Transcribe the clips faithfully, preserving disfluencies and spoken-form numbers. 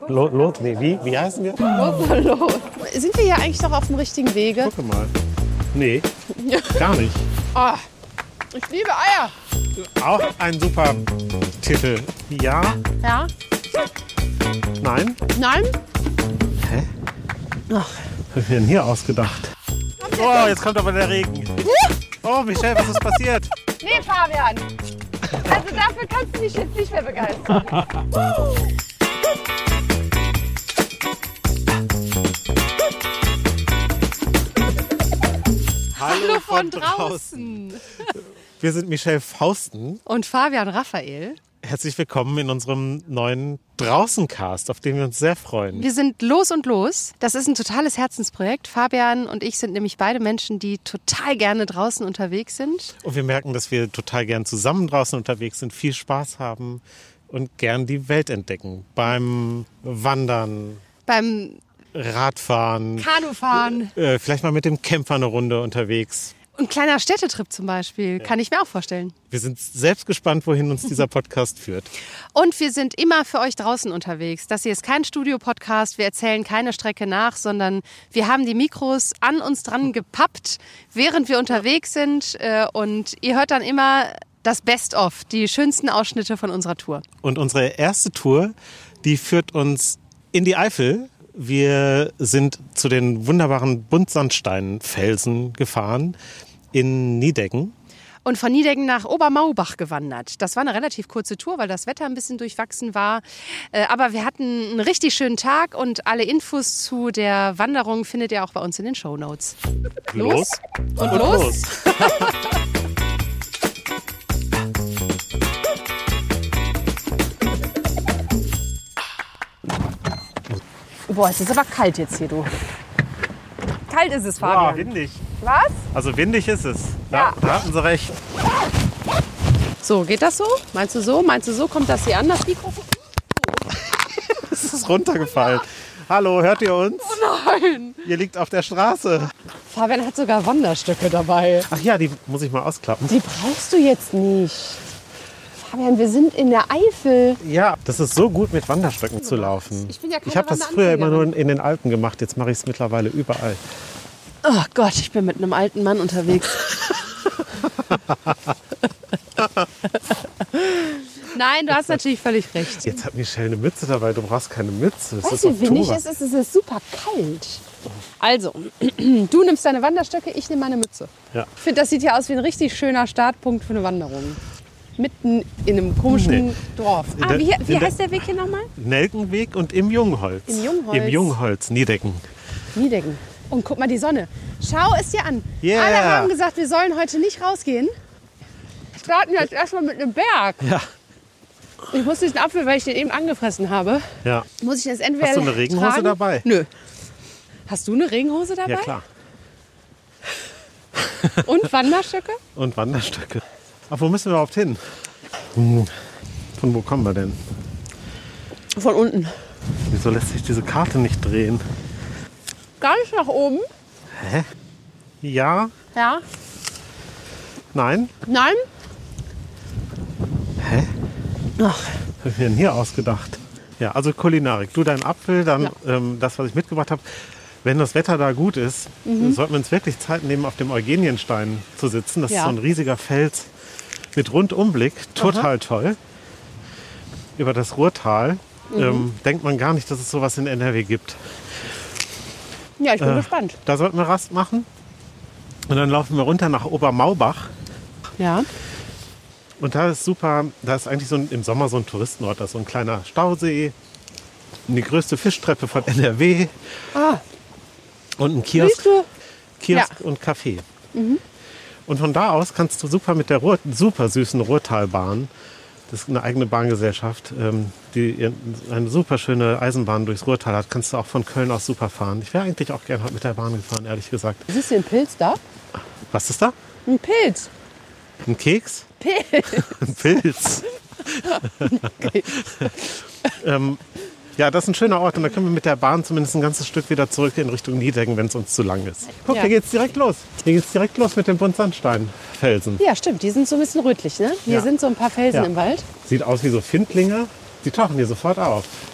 Los, los, nee, wie, wie heißen wir? Los, los, los. Sind wir hier eigentlich noch auf dem richtigen Wege? Gucke mal. Nee, gar nicht. Oh, ich liebe Eier. Auch ein super Titel. Ja? Ja? Nein? Nein? Hä? Ach. Was hab ich mir denn hier ausgedacht? Oh, jetzt kommt aber der Regen. Oh, Michelle, was ist passiert? Nee, Fabian. Also dafür kannst du dich jetzt nicht mehr begeistern. Hallo von draußen. Wir sind Michelle Fausten und Fabian Raphael. Herzlich willkommen in unserem neuen Draußencast, auf den wir uns sehr freuen. Wir sind Los und Los. Das ist ein totales Herzensprojekt. Fabian und ich sind nämlich beide Menschen, die total gerne draußen unterwegs sind. Und wir merken, dass wir total gern zusammen draußen unterwegs sind, viel Spaß haben und gern die Welt entdecken. Beim Wandern, beim Radfahren, Kanufahren, äh, vielleicht mal mit dem Camper eine Runde unterwegs. Ein kleiner Städtetrip zum Beispiel, kann ich mir auch vorstellen. Wir sind selbst gespannt, wohin uns dieser Podcast führt. Und wir sind immer für euch draußen unterwegs. Das hier ist kein Studio-Podcast, wir erzählen keine Strecke nach, sondern wir haben die Mikros an uns dran gepappt, während wir unterwegs sind. Und ihr hört dann immer das Best-of, die schönsten Ausschnitte von unserer Tour. Und unsere erste Tour, die führt uns in die Eifel. Wir sind zu den wunderbaren Buntsandsteinfelsen gefahren in Nideggen. Und von Nideggen nach Obermaubach gewandert. Das war eine relativ kurze Tour, weil das Wetter ein bisschen durchwachsen war. Aber wir hatten einen richtig schönen Tag und alle Infos zu der Wanderung findet ihr auch bei uns in den Shownotes. Los und, und los! los. Boah, es ist aber kalt jetzt hier, du. Kalt ist es, Fabian. Boah, windig. Was? Also windig ist es. Da, ja. da hatten sie recht. So, geht das so? Meinst du so? Meinst du so? Kommt das hier an, das Mikrofon? Es ist runtergefallen. Hallo, hört ihr uns? Oh nein! Ihr liegt auf der Straße. Fabian hat sogar Wanderstöcke dabei. Ach ja, die muss ich mal ausklappen. Die brauchst du jetzt nicht. Fabian, wir sind in der Eifel. Ja, das ist so gut, mit Wanderstöcken zu laufen. Ich bin ja keine Ich habe das früher immer nur in den Alpen gemacht. Jetzt mache ich es mittlerweile überall. Oh Gott, ich bin mit einem alten Mann unterwegs. Nein, du hast natürlich völlig recht. Jetzt hat Michelle eine Mütze dabei. Du brauchst keine Mütze. Das weißt ist du, wie windig es ist? Es ist super kalt. Also, du nimmst deine Wanderstöcke, ich nehme meine Mütze. Ja. Ich finde, das sieht ja aus wie ein richtig schöner Startpunkt für eine Wanderung. Mitten in einem komischen nee. Dorf. Ah, der, wie, wie heißt der, der Weg hier nochmal? Nelkenweg und im Jungholz. Im Jungholz. Im Jungholz, Nideggen. Nideggen. Und guck mal die Sonne. Schau es dir an. Yeah. Alle haben gesagt, wir sollen heute nicht rausgehen. Starten jetzt erstmal mit einem Berg. Ja. Ich muss diesen Apfel, weil ich den eben angefressen habe, ja. muss ich das entweder Hast du eine Regenhose tragen? dabei? Nö. Hast du eine Regenhose dabei? Ja, klar. Und Wanderstöcke? Und Wanderstöcke. Ach, wo müssen wir überhaupt hin? Hm. Von wo kommen wir denn? Von unten. Wieso lässt sich diese Karte nicht drehen? Gar nicht nach oben. Hä? Ja? Ja. Nein? Nein? Hä? Ach. Was habe ich mir denn hier ausgedacht? Ja, also Kulinarik. Du deinen Apfel, dann ja. ähm, das, was ich mitgebracht habe. Wenn das Wetter da gut ist, mhm. sollten wir uns wirklich Zeit nehmen, auf dem Eugenienstein zu sitzen. Das ja. ist so ein riesiger Fels mit Rundumblick. Total Aha. toll. Über das Ruhrtal. Mhm. Ähm, denkt man gar nicht, dass es sowas in N R W gibt. Ja, ich bin äh, gespannt. Da sollten wir Rast machen. Und dann laufen wir runter nach Obermaubach. Ja. Und da ist super, da ist eigentlich so ein, im Sommer so ein Touristenort. Da ist so ein kleiner Stausee. Die größte Fischtreppe von N R W. Ah. Und ein Kiosk, Kiosk ja. und Café. Mhm. Und von da aus kannst du super mit der Ruhr, super süßen Ruhrtalbahn, das ist eine eigene Bahngesellschaft, die eine super schöne Eisenbahn durchs Ruhrtal hat, kannst du auch von Köln aus super fahren. Ich wäre eigentlich auch gerne heute mit der Bahn gefahren, ehrlich gesagt. Siehst du den Pilz da? Was ist da? Ein Pilz. Ein Keks? Pilz. Ein Pilz. Okay. ähm, Ja, das ist ein schöner Ort und da können wir mit der Bahn zumindest ein ganzes Stück wieder zurück in Richtung Nideggen, wenn es uns zu lang ist. Guck, ja. hier geht's direkt los. Hier geht's direkt los mit den Buntsandsteinfelsen. Ja, stimmt. Die sind so ein bisschen rötlich, ne? Hier ja. sind so ein paar Felsen ja. im Wald. Sieht aus wie so Findlinge. Die tauchen hier sofort auf.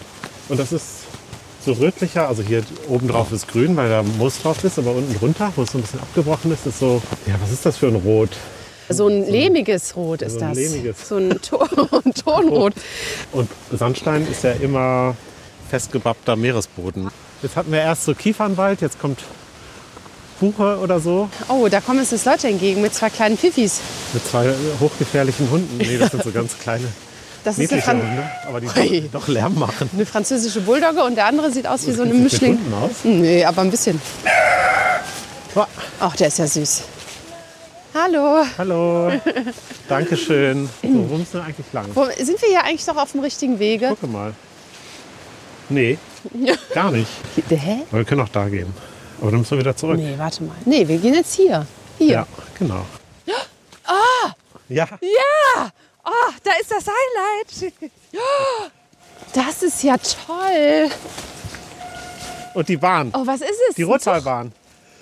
Und das ist so rötlicher, also hier oben drauf ist grün, weil da Moos drauf ist, aber unten drunter, wo es so ein bisschen abgebrochen ist, ist so, ja, was ist das für ein Rot? So ein lehmiges Rot ist so ein das. Lehmiges. So ein to Tonrot. Und Sandstein ist ja immer festgebappter Meeresboden. Jetzt hatten wir erst so Kiefernwald, jetzt kommt Buche oder so. Oh, da kommen uns jetzt Leute entgegen mit zwei kleinen Pfiffis. Mit zwei hochgefährlichen Hunden. Nee, das sind so ganz kleine, Das ist eine, niedliche Fran Hunde, aber die Ui. doch, doch Lärm machen. eine französische Bulldogge und der andere sieht aus wie so eine Mit Mischling. Hunden aus? Nee, aber ein bisschen. Oh, Ach, der ist ja süß. Hallo. hallo, Dankeschön. So, wo müssen wir eigentlich lang? Wo, sind wir hier eigentlich doch auf dem richtigen Wege? Gucke mal. Nee, gar nicht. Hä? Aber wir können auch da gehen. Aber dann müssen wir wieder zurück. Nee, warte mal. Nee, wir gehen jetzt hier. Hier. Ja, genau. Ah! Ja, Ja! Oh, da ist das Highlight. Oh, das ist ja toll. und die Bahn. Oh, was ist es? Die Rottalbahn.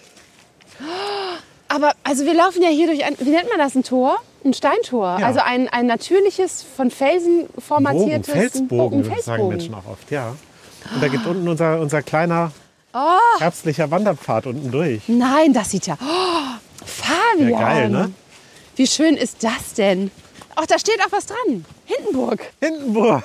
Aber also wir laufen ja hier durch ein, wie nennt man das, ein Tor? Ein Steintor. Ja. Also ein, ein natürliches, von Felsen Bogen, formatiertes... Felsbogen, ein sagen Felsbogen. Menschen auch oft, ja. Und da geht unten unser, unser kleiner Oh, herbstlicher Wanderpfad unten durch. nein, das sieht ja... Oh, Fabian. Ja, geil, ne? Wie schön ist das denn? Ach, da steht auch was dran. Hindenburg. Hindenburg.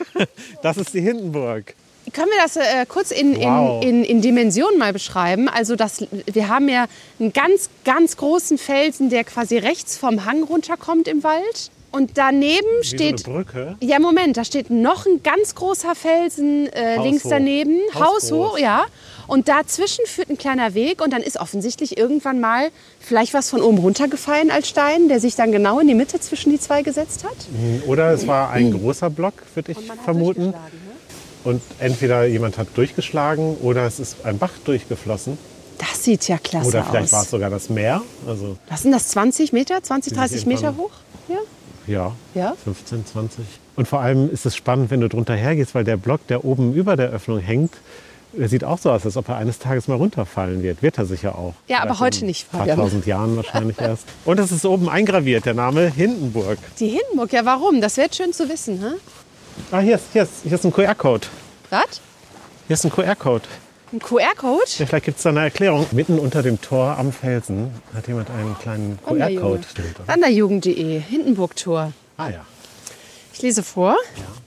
Das ist die Hindenburg. Können wir das äh, kurz in, Wow. in, in, in Dimensionen mal beschreiben? Also das, wir haben ja einen ganz, ganz großen Felsen, der quasi rechts vom Hang runterkommt im Wald. Und daneben Wie steht... so eine Brücke. Ja, Moment, da steht noch ein ganz großer Felsen äh, links Haushoch. daneben. Hausgroß. Haushoch, ja. Und dazwischen führt ein kleiner Weg und dann ist offensichtlich irgendwann mal vielleicht was von oben runtergefallen als Stein, der sich dann genau in die Mitte zwischen die zwei gesetzt hat. Oder es war ein großer Block, würde ich Man hat vermuten. durchgeschlagen, ne? Und entweder jemand hat durchgeschlagen oder es ist ein Bach durchgeflossen. Das sieht ja klasse Oder vielleicht aus. war es sogar das Meer. Also Was sind das, zwanzig Meter, zwanzig, Die dreißig sind Meter irgendwann- hoch? Ja. ja, Ja? fünfzehn, zwanzig. Und vor allem ist es spannend, wenn du drunter hergehst, weil der Block, der oben über der Öffnung hängt, der sieht auch so aus, als ob er eines Tages mal runterfallen wird. Wird er sicher auch. Ja, aber Vielleicht heute in nicht, Ein paar Fabian. tausend Jahren wahrscheinlich erst. Und es ist oben eingraviert, der Name Hindenburg. Die Hindenburg, ja warum? Das wäre schön zu wissen. Hä? Ah, hier ist, hier ist, hier ist ein Q R-Code. Was? Hier ist ein Q R-Code. Ein Q R-Code? Ja, vielleicht gibt es da eine Erklärung. Mitten unter dem Tor am Felsen hat jemand einen kleinen Q R-Code. Wanderjugend punkt de, Hindenburg-Tor. Ah ja. Ich lese vor.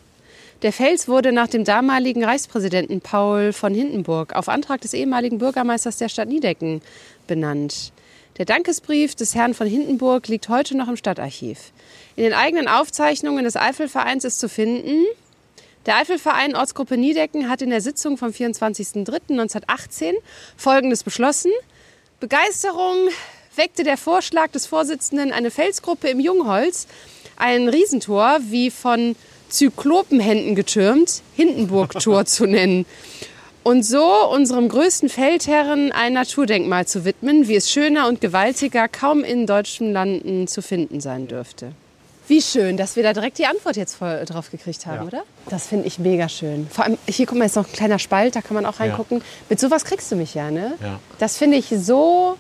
Der Fels wurde nach dem damaligen Reichspräsidenten Paul von Hindenburg auf Antrag des ehemaligen Bürgermeisters der Stadt Niedecken benannt. Der Dankesbrief des Herrn von Hindenburg liegt heute noch im Stadtarchiv. In den eigenen Aufzeichnungen des Eifelvereins ist zu finden: Der Eifelverein Ortsgruppe Niedecken hat in der Sitzung vom vierundzwanzigsten dritten neunzehnhundertachtzehn Folgendes beschlossen: Begeisterung weckte der Vorschlag des Vorsitzenden, eine Felsgruppe im Jungholz, ein Riesentor, wie von Zyklopenhänden getürmt, Hindenburg-Tor zu nennen. Und so unserem größten Feldherren ein Naturdenkmal zu widmen, wie es schöner und gewaltiger kaum in deutschen Landen zu finden sein dürfte. Wie schön, dass wir da direkt die Antwort jetzt voll drauf gekriegt haben, Ja. oder? Das finde ich mega schön. Vor allem, hier guck mal, ist noch ein kleiner Spalt, da kann man auch reingucken. Mit sowas kriegst du mich ja, ne? Ja. Das finde ich so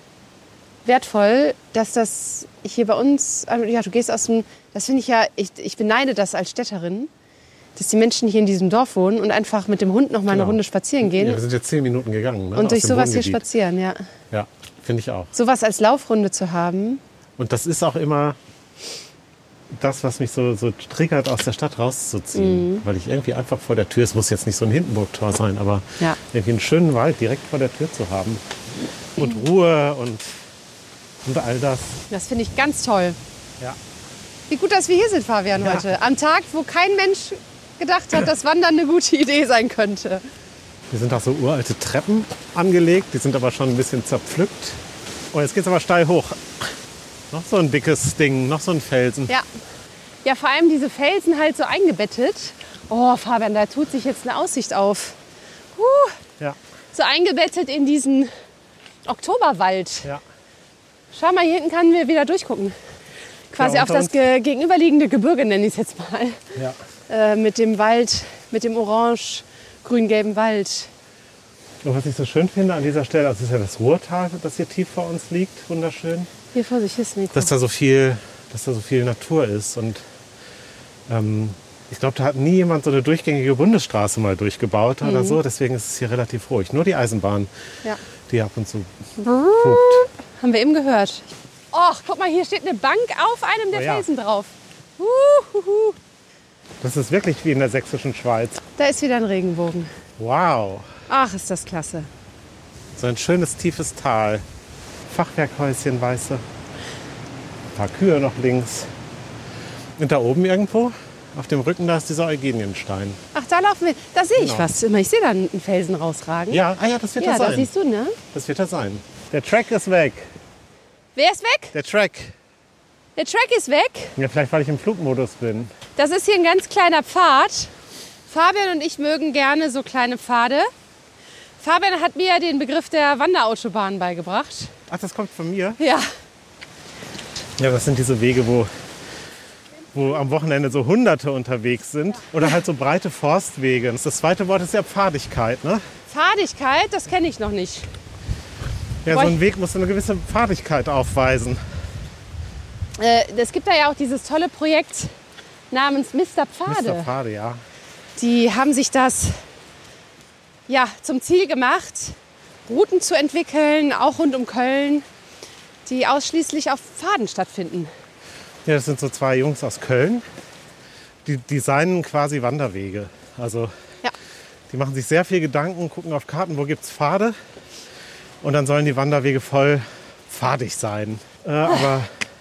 wertvoll, dass das hier bei uns, also ja, du gehst aus dem, das finde ich ja, ich, ich beneide das als Städterin, dass die Menschen hier in diesem Dorf wohnen und einfach mit dem Hund noch mal eine Genau. Runde spazieren gehen Ja, wir sind jetzt zehn Minuten gegangen. Ne, und aus durch dem sowas hier Wohngebiet. spazieren, ja. Ja, finde ich auch. Sowas als Laufrunde zu haben. Und das ist auch immer das, was mich so, so triggert, aus der Stadt rauszuziehen. Mhm. Weil ich irgendwie einfach vor der Tür, es muss jetzt nicht so ein Hindenburg-Tor sein, aber Ja. irgendwie einen schönen Wald direkt vor der Tür zu haben. Und Ruhe und, und all das. Das finde ich ganz toll. Ja. Wie gut, dass wir hier sind, Fabian, Ja. heute. Am Tag, wo kein Mensch gedacht hat, dass Wandern eine gute Idee sein könnte. Hier sind auch so uralte Treppen angelegt, die sind aber schon ein bisschen zerpflückt. Oh, jetzt geht's aber steil hoch. Noch so ein dickes Ding, noch so ein Felsen. Ja. Ja, vor allem diese Felsen halt so eingebettet. Oh, Fabian, da tut sich jetzt eine Aussicht auf. Huh. Ja, So eingebettet in diesen Oktoberwald. ja. Schau mal, hier hinten können wir wieder durchgucken. Quasi Ja, auf unter das uns- ge gegenüberliegende Gebirge, nenne ich es jetzt mal. ja. Äh, mit dem Wald, mit dem orange-grün-gelben Wald. Und was ich so schön finde an dieser Stelle, das ist ja das Ruhrtal, das hier tief vor uns liegt, wunderschön. Hier, Vorsicht, hier ist Nico. Dass da so viel, dass da so viel Natur ist und ähm, Ich glaube, da hat nie jemand so eine durchgängige Bundesstraße mal durchgebaut mhm. oder so. Deswegen ist es hier relativ ruhig. Nur die Eisenbahn, ja. die ab und zu hupt. Haben wir eben gehört. Och, guck mal, hier steht eine Bank auf einem der oh, ja. Felsen drauf. Uhuhu. Das ist wirklich wie in der sächsischen Schweiz. Da ist wieder ein Regenbogen. Wow. Ach, ist das klasse. So ein schönes, tiefes Tal. Fachwerkhäuschen, weiße. Ein paar Kühe noch links. Und da oben irgendwo, auf dem Rücken, da ist dieser Eugenienstein. Ach, da laufen wir. Da sehe ich genau. was. Ich sehe da einen Felsen rausragen. Ja, ah ja, das wird ja, das sein. Ja, da siehst du, ne? Das wird das sein. Der Track ist weg. Wer ist weg? Der Track. Der Track ist weg? Ja, vielleicht, weil ich im Flugmodus bin. Das ist hier ein ganz kleiner Pfad. Fabian und ich mögen gerne so kleine Pfade. Fabian hat mir den Begriff der Wanderautobahn beigebracht. Ach, das kommt von mir? Ja. Ja, das sind diese Wege, wo, wo am Wochenende so Hunderte unterwegs sind. Oder halt so breite Forstwege. Das zweite Wort ist ja Pfadigkeit, ne? Pfadigkeit, das kenne ich noch nicht. Ja, so ein Weg muss eine gewisse Pfadigkeit aufweisen. Äh, es gibt da ja auch dieses tolle Projekt namens Mister Pfade. Mister Pfade, ja. Die haben sich das ja, zum Ziel gemacht, Routen zu entwickeln, auch rund um Köln, die ausschließlich auf Pfaden stattfinden. Ja, das sind so zwei Jungs aus Köln, die designen quasi Wanderwege. Also ja. die machen sich sehr viel Gedanken, gucken auf Karten, wo gibt es Pfade. Und dann sollen die Wanderwege voll pfadig sein. Äh, aber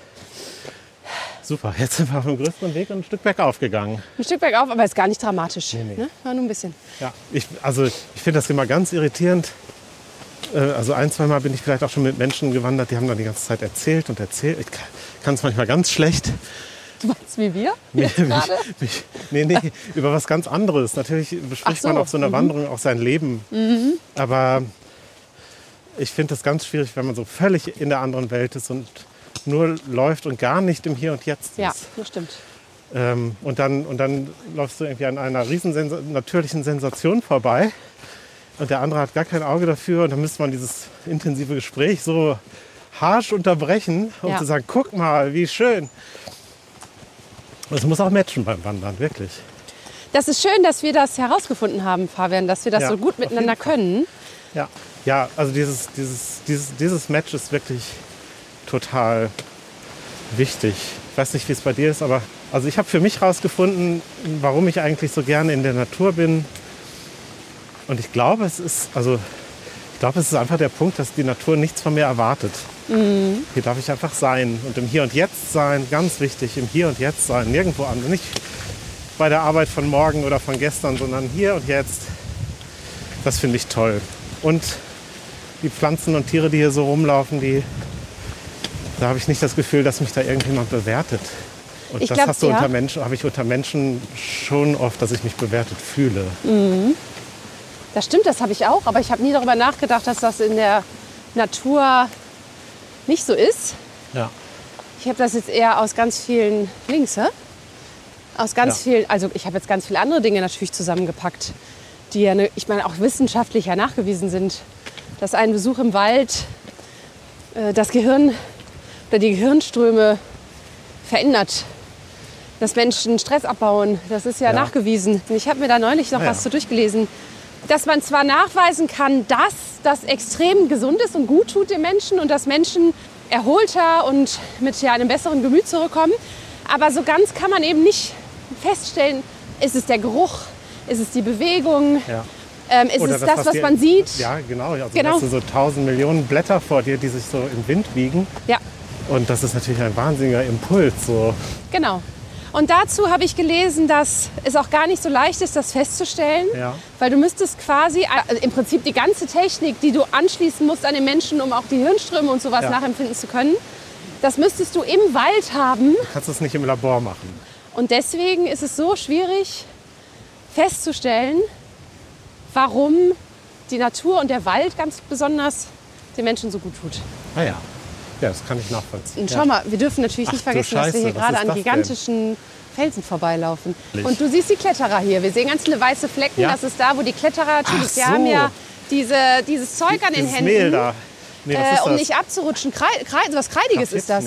super, jetzt sind wir auf dem größeren Weg und ein Stück bergauf gegangen. Ein Stück bergauf, aber ist gar nicht dramatisch. Nee, nee. Ne? War nur ein bisschen. Ja, ich, also ich finde das immer ganz irritierend. Äh, also ein, zwei Mal bin ich vielleicht auch schon mit Menschen gewandert, die haben dann die ganze Zeit erzählt und erzählt. Ich kann es manchmal ganz schlecht. Du meinst wie wir? Nee, mich, mich, nee, nee, über was ganz anderes. Natürlich bespricht so. man auf so einer mhm. Wanderung auch sein Leben. Mhm. Aber ich finde das ganz schwierig, wenn man so völlig in der anderen Welt ist und nur läuft und gar nicht im Hier und Jetzt ist. Ja, das stimmt. Ähm, und, dann, und dann läufst du irgendwie an einer riesen Sensa- natürlichen Sensation vorbei und der andere hat gar kein Auge dafür und dann müsste man dieses intensive Gespräch so harsch unterbrechen, um ja. zu sagen, guck mal, wie schön. Es muss auch matchen beim Wandern, wirklich. Das ist schön, dass wir das herausgefunden haben, Fabian, dass wir das ja, so gut miteinander können. Ja, ja, also dieses, dieses, dieses, dieses Match ist wirklich total wichtig. Ich weiß nicht, wie es bei dir ist, aber also ich habe für mich herausgefunden, warum ich eigentlich so gerne in der Natur bin. Und ich glaube, es ist, also ich glaube, es ist einfach der Punkt, dass die Natur nichts von mir erwartet. Mhm. Hier darf ich einfach sein und im Hier und Jetzt sein, ganz wichtig, im Hier und Jetzt sein, nirgendwo anders, nicht bei der Arbeit von morgen oder von gestern, sondern hier und jetzt. Das finde ich toll. Und die Pflanzen und Tiere, die hier so rumlaufen, die, da habe ich nicht das Gefühl, dass mich da irgendjemand bewertet. Und ich das glaub, hast du ja. unter Menschen, habe ich unter Menschen schon oft, dass ich mich bewertet fühle. Mhm. Das stimmt, das habe ich auch. Aber ich habe nie darüber nachgedacht, dass das in der Natur nicht so ist. Ja. Ich habe das jetzt eher aus ganz vielen Links, hä? Aus ganz Ja. vielen, also ich habe jetzt ganz viele andere Dinge natürlich zusammengepackt, die ja, ne, ich meine, auch wissenschaftlich ja nachgewiesen sind, dass ein Besuch im Wald äh, das Gehirn oder die Gehirnströme verändert, dass Menschen Stress abbauen. Das ist ja, ja. nachgewiesen. Ich habe mir da neulich noch ja, was ja. zu durchgelesen, dass man zwar nachweisen kann, dass das extrem gesund ist und gut tut den Menschen und dass Menschen erholter und mit ja, einem besseren Gemüt zurückkommen, aber so ganz kann man eben nicht feststellen, ist es der Geruch, ist es die Bewegung, Ja. ähm, ist Oder es das, was, was dir, man sieht. Ja, genau. Also genau. Das sind so tausend Millionen Blätter vor dir, die sich so im Wind wiegen. Ja. Und das ist natürlich ein wahnsinniger Impuls. So. Genau. Und dazu habe ich gelesen, dass es auch gar nicht so leicht ist, das festzustellen. Ja. Weil du müsstest quasi, also im Prinzip die ganze Technik, die du anschließen musst an den Menschen, um auch die Hirnströme und sowas ja. nachempfinden zu können, das müsstest du im Wald haben. Du kannst es nicht im Labor machen. Und deswegen ist es so schwierig festzustellen, warum die Natur und der Wald ganz besonders den Menschen so gut tut. Ah ja, ja, das kann ich nachvollziehen. Und schau ja. mal, wir dürfen natürlich Ach, nicht vergessen, Scheiße, dass wir hier was gerade ist an das gigantischen Felsen vorbeilaufen. Licht. Und du siehst die Kletterer hier. Wir sehen ganz viele weiße Flecken. Ja? Das ist da, wo die Kletterer, Ach die so. haben ja diese, dieses Zeug an den Dieses Händen, Mehl da. Nee, was äh, ist um das? nicht abzurutschen. Krei, Krei, was Kreidiges ist das. Nee.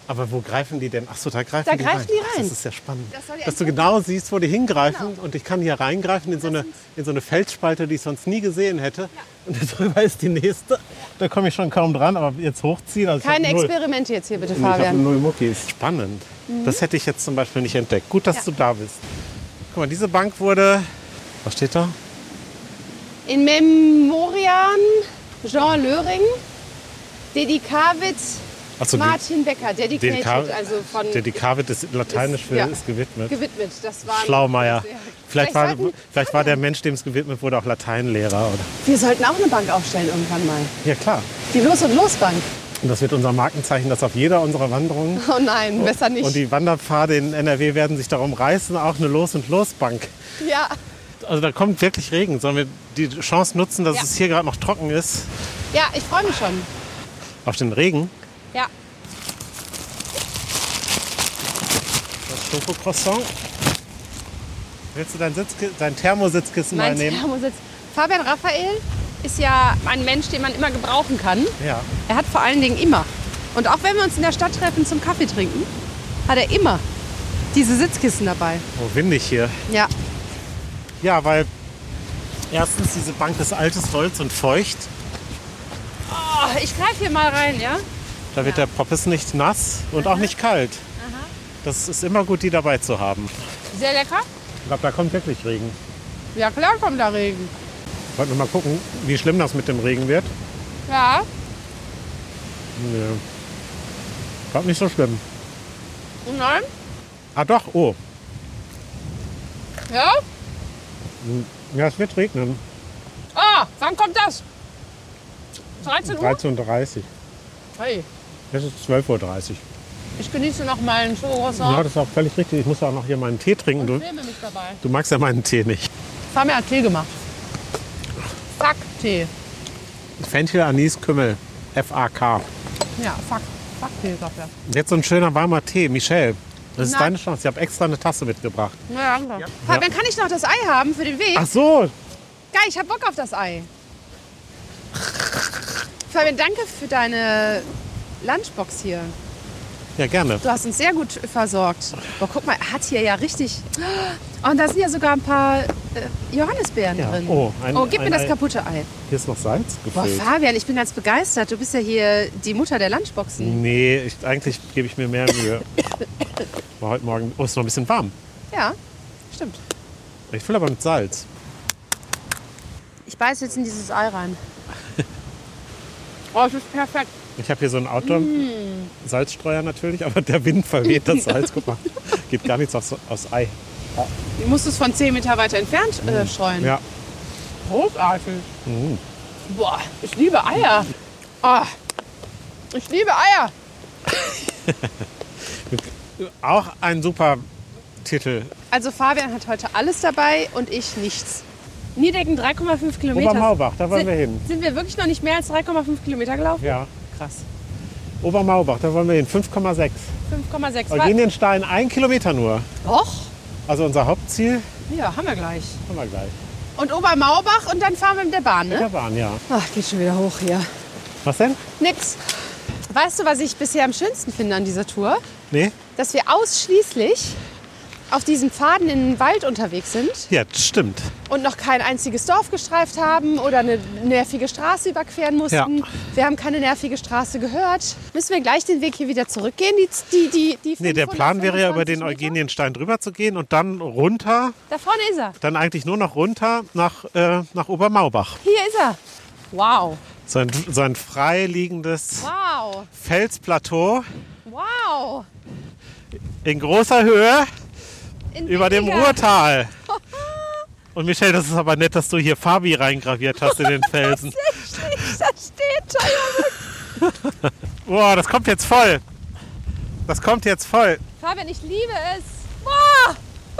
Aber wo greifen die denn? Achso, da greifen Da die greifen rein. die rein. Das ist ja spannend. Das soll ja Dass du genau siehst, wo die hingreifen. Genau. Und ich kann hier reingreifen in so, eine, in so eine Felsspalte, die ich sonst nie gesehen hätte. Und darüber ist die nächste. Da komme ich schon kaum dran, aber jetzt hochziehen. Also Keine ich hab null- Experimente jetzt hier bitte, Ich habe Fabian. null Muckis. Spannend. Das hätte ich jetzt zum Beispiel nicht entdeckt. Gut, dass Ja. du da bist. Guck mal, diese Bank wurde... Was steht da? In Memoriam Jean Löring, Dedicavit Achso, Martin Becker, dedicated, Dedica- also von Dedicavit ist lateinisch für ja. ist gewidmet. gewidmet. Das war Schlaumeier. Vielleicht war, sollten- vielleicht war der Mensch, dem es gewidmet wurde, auch Lateinlehrer. Oder? Wir sollten auch eine Bank aufstellen irgendwann mal. Ja, klar. Die Los- und Losbank. Und das wird unser Markenzeichen, dass auf jeder unserer Wanderungen Oh nein, besser nicht. und die Wanderpfade in N R W werden sich darum reißen, auch eine Los- und Losbank. ja, Also da kommt wirklich Regen. Sollen wir die Chance nutzen, dass Ja. es hier gerade noch trocken ist, ja, ich freue mich schon. auf den Regen? Ja. Das Schokocroissant. Willst du dein, Sitzki dein Thermositzkissen Mein mal nehmen? Thermositz. Fabian Raphael ist ja ein Mensch, den man immer gebrauchen kann. Ja. Er hat vor allen Dingen immer. Und auch wenn wir uns in der Stadt treffen zum Kaffee trinken, hat er immer diese Sitzkissen dabei. Oh, windig hier. Ja. Ja, weil erstens diese Bank ist altes Holz und feucht. Oh, ich greife hier mal rein, ja? Da wird der Poppes nicht nass und auch nicht kalt. Das ist immer gut, die dabei zu haben. Sehr lecker. Ich glaube, da kommt wirklich Regen. Ja, klar kommt da Regen. Wollten wir mal gucken, wie schlimm das mit dem Regen wird. Ja. Nee. Ich glaube nicht so schlimm. Nein? Ah doch, oh. Ja? Ja, es wird regnen. Ah, wann kommt das? dreizehn Uhr? dreizehn Uhr dreißig. Hey, Es ist zwölf Uhr dreißig. ich genieße noch mal einen Ja, Schokocroissant das ist auch völlig richtig. Ich muss auch noch hier meinen Tee trinken. und Du, filme mich dabei. du magst ja meinen Tee nicht. Fabian hat Tee gemacht. Fuck Tee. Fenchel, Anis, Kümmel. F A K. Ja, fuck. Fuck Tee, sagt er. Jetzt so ein schöner warmer Tee. Michelle, das ist Na. deine Chance. Ich habe extra eine Tasse mitgebracht. Ja, danke. Fabian, kann ich noch das Ei haben für den Weg? Ach so. Geil, ich hab Bock auf das Ei. Fabian, danke für deine Lunchbox hier. Ja, gerne. Du hast uns sehr gut versorgt. Boah, guck mal, er hat hier ja richtig... Oh, und da sind ja sogar ein paar äh, Johannisbeeren Ja. drin. Oh, ein- oh, gib ein mir das Ei. kaputte Ei. Hier ist noch Salz Boah, gefüllt. Fabian, ich bin ganz begeistert. Du bist ja hier die Mutter der Lunchboxen. Nee, ich, eigentlich gebe ich mir mehr Mühe. War heute Morgen. Oh, ist noch ein bisschen warm. Ja, stimmt. Ich fülle aber mit Salz. Ich beiß jetzt in dieses Ei rein. Oh, das ist perfekt. Ich habe hier so einen Outdoor-Salzstreuer natürlich, aber der Wind verweht das Salz. Guck mal, geht gar nichts aufs, aufs Ei. Du musst es von zehn Meter weiter entfernt äh, streuen. Ja. Großartig. Boah, ich liebe Eier. Oh, ich liebe Eier. Auch ein super Titel. Also Fabian hat heute alles dabei und ich nichts. Niedecken drei Komma fünf Kilometer. Obermaubach, da wollen wir hin. Sind wir wirklich noch nicht mehr als drei Komma fünf Kilometer gelaufen? Ja. Krass. Obermaubach, da wollen wir hin. fünf Komma sechs. fünf Komma sechs. Eugenienstein, ein Kilometer nur. Och, Also unser Hauptziel ja, haben wir gleich. haben wir gleich. Und Obermaubach und dann fahren wir mit der Bahn, Mit ne? der Bahn, ja. Ach, geht schon wieder hoch hier. Was denn? Nix. Weißt du, was ich bisher am schönsten finde an dieser Tour? Nee? Dass wir ausschließlich auf diesen Pfaden in den Wald unterwegs sind Ja, das stimmt. und noch kein einziges Dorf gestreift haben oder eine nervige Straße überqueren mussten. Ja. Wir haben keine nervige Straße gehört. Müssen wir gleich den Weg hier wieder zurückgehen? Die, die, die, die Nee, der Plan wäre ja, über den fünfhundertfünfundzwanzig Meter? Eugenienstein drüber zu gehen und dann runter, Da vorne ist er. dann eigentlich nur noch runter nach, äh, nach Obermaubach. Hier ist er. Wow. So ein, so ein frei liegendes Wow. Felsplateau Wow. in großer Höhe In über dem weniger. Ruhrtal. Und Michelle, das ist aber nett, dass du hier Fabi reingraviert hast in den Felsen. Das steht da. Boah, das kommt jetzt voll. Das kommt jetzt voll. Fabian, ich liebe es. Wow.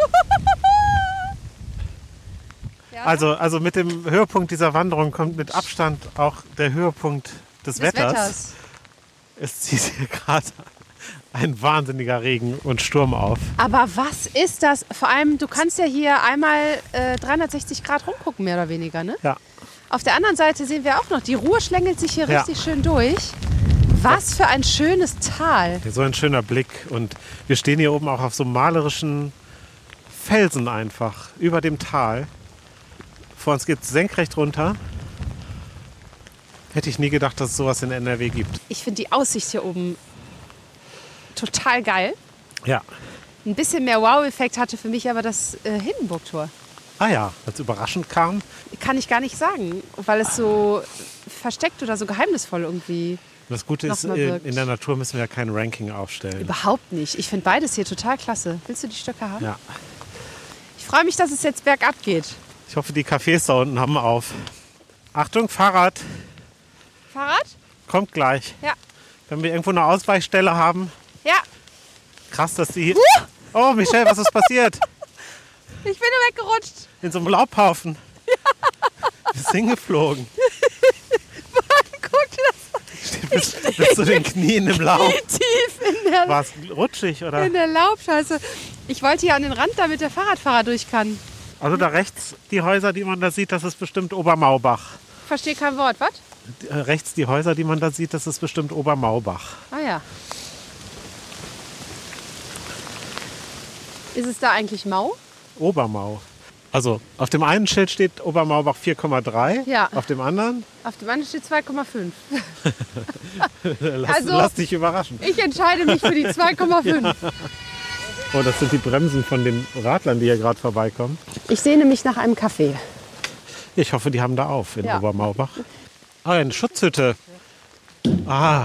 Ja, Also, also mit dem Höhepunkt dieser Wanderung kommt mit Abstand auch der Höhepunkt des, des Wetters. Wetters. Es zieht hier gerade ein wahnsinniger Regen und Sturm auf. Aber was ist das? Vor allem, du kannst ja hier einmal äh, dreihundertsechzig Grad rumgucken, mehr oder weniger, ne? Ja. Auf der anderen Seite sehen wir auch noch, die Ruhr schlängelt sich hier Ja. richtig schön durch. Was für ein schönes Tal. So ein schöner Blick. Und wir stehen hier oben auch auf so malerischen Felsen einfach über dem Tal. Vor uns geht es senkrecht runter. Hätte ich nie gedacht, dass es sowas in N R W gibt. Ich finde die Aussicht hier oben total geil. Ja. Ein bisschen mehr Wow-Effekt hatte für mich aber das äh, Hindenburg-Tor. Ah ja, als überraschend kam. Kann ich gar nicht sagen, weil es so versteckt oder so geheimnisvoll irgendwie. Das Gute ist, in der Natur müssen wir ja kein Ranking aufstellen. Überhaupt nicht. Ich finde beides hier total klasse. Willst du die Stöcke haben? Ja. Ich freue mich, dass es jetzt bergab geht. Ich hoffe, die Cafés da unten haben auf. Achtung, Fahrrad. Fahrrad? Kommt gleich. Ja. Wenn wir irgendwo eine Ausweichstelle haben. Ja. Krass, dass die... Uh! Oh, Michelle, was ist passiert? Ich bin nur weggerutscht. In so einem Laubhaufen. Ja. Wir sind hingeflogen. Mann, guck dir das an. Steht bis, bis zu den Knien im Laub. Tief in der... War es rutschig, oder? In der Laubscheiße. Ich wollte hier an den Rand, damit der Fahrradfahrer durch kann. Also da rechts die Häuser, die man da sieht, das ist bestimmt Obermaubach. Ich verstehe kein Wort, was? Äh, rechts die Häuser, die man da sieht, das ist bestimmt Obermaubach. Ah ja. Ist es da eigentlich Mau? Obermau. Also auf dem einen Schild steht Obermaubach vier Komma drei, ja. Auf dem anderen? Auf dem anderen steht zwei Komma fünf. lass, also, lass dich überraschen. Ich entscheide mich für die zwei Komma fünf. Oh, das sind die Bremsen von den Radlern, die hier gerade vorbeikommen. Ich sehne mich nach einem Café. Ich hoffe, die haben da auf in ja. Obermaubach. Ah, eine Schutzhütte. Ah.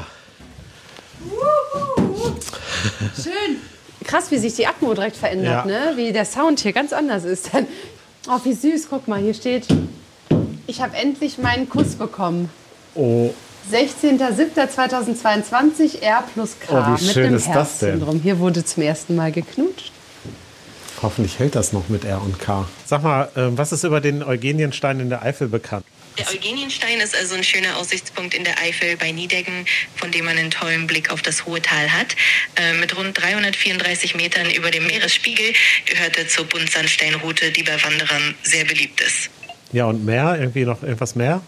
Schön. Krass, wie sich die Atmo direkt verändert, ja. ne? Wie der Sound hier ganz anders ist. Oh, wie süß. Guck mal, hier steht, ich habe endlich meinen Kuss bekommen. Oh. sechzehnter siebter zweitausendzweiundzwanzig, R plus K, oh, wie mit schön dem ist das denn? Herz-Syndrom. Hier wurde zum ersten Mal geknutscht. Hoffentlich hält das noch mit R und K. Sag mal, was ist über den Eugenienstein in der Eifel bekannt? Der Eugenienstein ist also ein schöner Aussichtspunkt in der Eifel bei Nideggen, von dem man einen tollen Blick auf das hohe Tal hat. Äh, mit rund dreihundertvierunddreißig Metern über dem Meeresspiegel gehört er zur Buntsandsteinroute, die bei Wanderern sehr beliebt ist. Ja, und mehr? Irgendwie noch irgendwas mehr?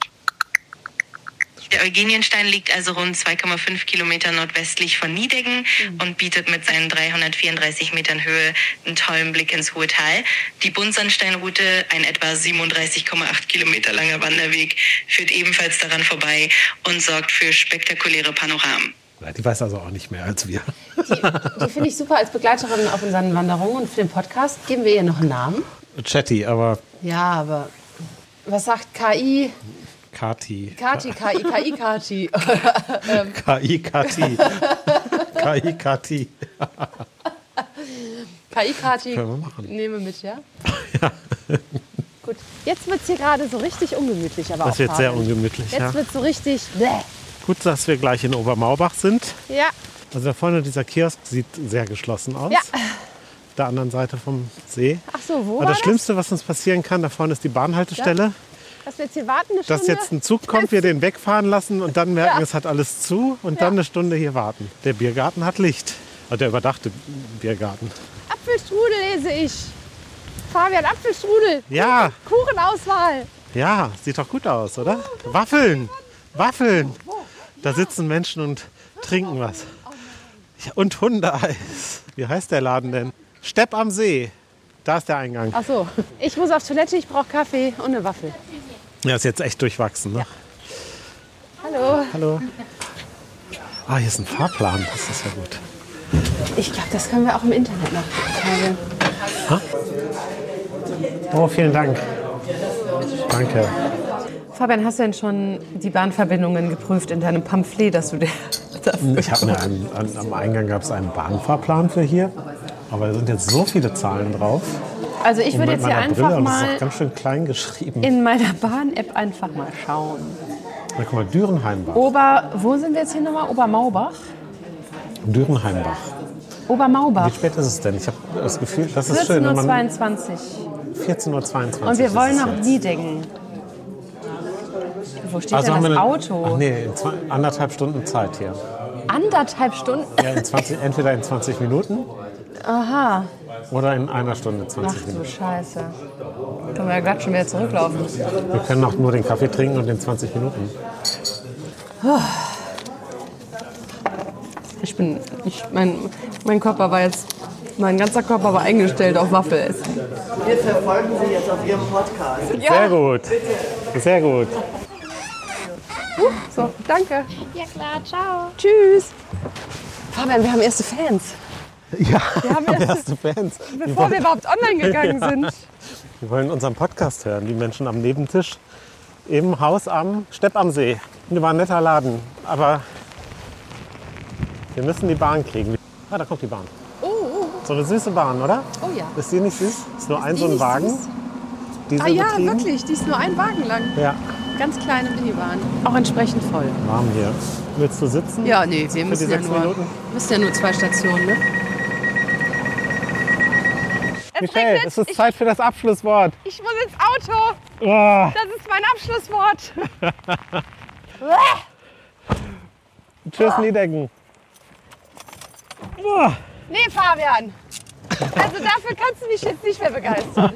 Der Eugenienstein liegt also rund zwei Komma fünf Kilometer nordwestlich von Nideggen mhm. und bietet mit seinen dreihundertvierunddreißig Metern Höhe einen tollen Blick ins hohe Tal. Die Buntsandsteinroute, ein etwa siebenunddreißig Komma acht Kilometer langer Wanderweg, führt ebenfalls daran vorbei und sorgt für spektakuläre Panoramen. Die weiß also auch nicht mehr als wir. Die, die finde ich super als Begleiterin auf unseren Wanderungen und für den Podcast. Geben wir ihr noch einen Namen? Chatty, aber... Ja, aber was sagt K I... Kati. Kati, K I, K I, Kati. K I, Kati. K I, Kati. K I, Kati. Können wir machen. Nehmen wir mit, ja? Ja. Gut, jetzt wird es hier gerade so richtig ungemütlich. Aber das auch wird fahren. sehr ungemütlich, Jetzt ja. wird es so richtig... Bläh. Gut, dass wir gleich in Obermaubach sind. Ja. Also da vorne dieser Kiosk sieht sehr geschlossen aus. Ja. Auf der anderen Seite vom See. Ach so, wo Aber war das das? Schlimmste, was uns passieren kann, da vorne ist die Bahnhaltestelle. Ja. Dass wir jetzt hier warten eine Stunde? Dass jetzt ein Zug kommt, wir den wegfahren lassen und dann merken, Ja. es hat alles zu und Ja. dann eine Stunde hier warten. Der Biergarten hat Licht. Also der überdachte Biergarten. Apfelstrudel lese ich. Fabian, Apfelstrudel. Ja. Kuchenauswahl. Ja, sieht doch gut aus, oder? Waffeln. Waffeln. Da sitzen Menschen und trinken was. Ja, und Hundeeis. Wie heißt der Laden denn? Stepp am See. Da ist der Eingang. Ach so. Ich muss auf Toilette, ich brauche Kaffee und eine Waffel. Ja, ist jetzt echt durchwachsen, ne? Ja. Hallo. Hallo. Ah, hier ist ein Fahrplan. Das ist ja gut. Ich glaube, das können wir auch im Internet noch. Ha? Oh, vielen Dank. Danke. Fabian, hast du denn schon die Bahnverbindungen geprüft in deinem Pamphlet, dass du dir... Ich habe mir einen, an, am Eingang gab es einen Bahnfahrplan für hier. Aber da sind jetzt so viele Zahlen drauf. Also ich würde jetzt hier einfach Brille, mal das ist auch ganz schön klein geschrieben. in meiner Bahn-App einfach mal schauen. Na, guck mal, Dürrenheimbach. Ober, wo sind wir jetzt hier nochmal? Obermaubach? Dürrenheimbach. Obermaubach. Wie spät ist es denn? Ich habe das Gefühl, das ist schön. vierzehn Uhr wenn man zweiundzwanzig. vierzehn Uhr zweiundzwanzig. Und wir wollen ist es nach jetzt. Nideggen. Wo steht Also haben denn wir das eine, Auto? Ach nee, in zwei, anderthalb Stunden Zeit hier. Anderthalb Stunden? Ja, in zwanzig, entweder in zwanzig Minuten Aha. oder in einer Stunde zwanzig Ach du Minuten. Scheiße. Können wir ja glatt schon wieder zurücklaufen. Wir können auch nur den Kaffee trinken und in zwanzig Minuten. Ich bin, ich, mein, mein Körper war jetzt, mein ganzer Körper war eingestellt auf Waffelessen. Wir verfolgen Sie jetzt auf Ihrem Podcast. Ja. Sehr gut. Sehr gut. Uh, so, danke. Ja klar, ciao. Tschüss. Fabian, wir haben erste Fans. Ja, Wir haben erste, erste Fans. bevor wir überhaupt online gegangen Ja. sind. Die wollen unseren Podcast hören, die Menschen am Nebentisch im Haus am Stepp am See. Das war ein netter Laden, aber wir müssen die Bahn kriegen. Ah, da kommt die Bahn. Oh, oh, So eine süße Bahn, oder? oh ja. Ist die nicht süß? Ist nur ein die so ein nicht Wagen. süß? Diesel Ah ja, betrieben. wirklich, die ist nur ein Wagen lang. Ja, Ganz kleine Minibahn. Auch entsprechend voll. warm hier. Willst du sitzen? Ja, nee, wir Für die müssen ja, sechs nur, Minuten? müssen ja nur zwei Stationen, ne? Es Michelle, regnet. es ist ich, Zeit für das Abschlusswort. ich muss ins Auto. Oh, Das ist mein Abschlusswort. tschüss, Niedecken. Oh. Nee, Fabian. Also dafür kannst du mich jetzt nicht mehr begeistern.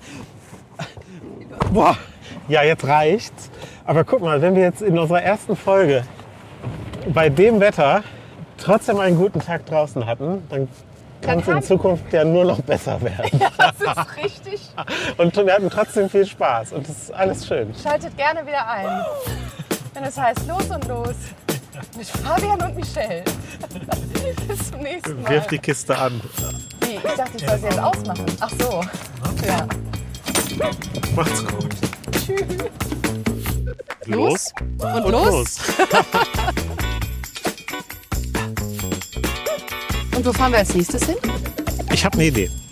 Boah, ja, jetzt reicht's. Aber guck mal, wenn wir jetzt in unserer ersten Folge bei dem Wetter trotzdem einen guten Tag draußen hatten, dann kann es in haben- Zukunft ja nur noch besser werden. Das ist richtig. Und wir hatten trotzdem viel Spaß und das ist alles schön. Schaltet gerne wieder ein. Wenn es heißt Los und Los. Mit Fabian und Michelle. Bis zum nächsten Mal. Wirf die Kiste an. Wie? Ich dachte, ich soll sie jetzt ausmachen. Ach so. Ja. Macht's gut. Tschüss. Los und, los. Und wo fahren wir als nächstes hin? Ich habe eine Idee.